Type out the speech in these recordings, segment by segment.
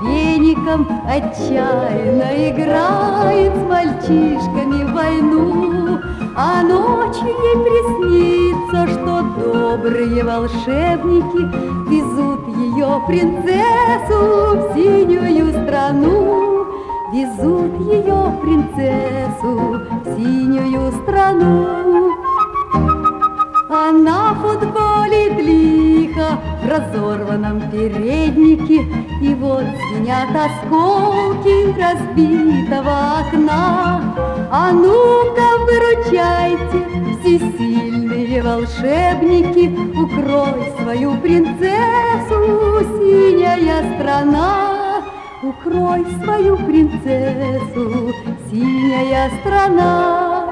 веником отчаянно играет с мальчишками в войну. А ночью ей приснится, что добрые волшебники везут ее принцессу в синюю страну. Везут ее принцессу в синюю страну. Она футболит лихо в разорванном переднике, и вот звенят осколки разбитого окна. А ну-ка выручайте, всесильные волшебники, укрой свою принцессу, синяя страна. Укрой свою принцессу, синяя страна.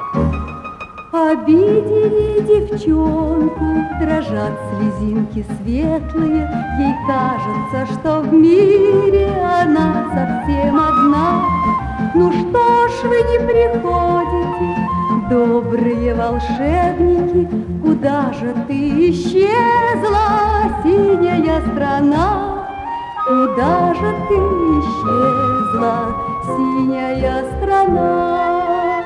Обидели девчонку, дрожат слезинки светлые, ей кажется, что в мире она совсем одна. Ну что ж вы не приходите, добрые волшебники, куда же ты исчезла, синяя страна? Куда же ты исчезла, синяя страна?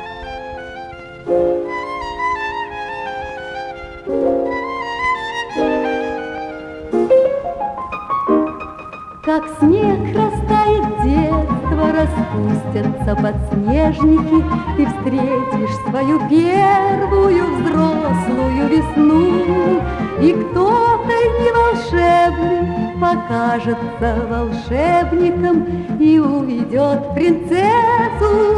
Как снег растает детство, распустятся подснежники, ты встретишь свою первую взрослую весну, и кто-то не волшебный покажется волшебником и уведет принцессу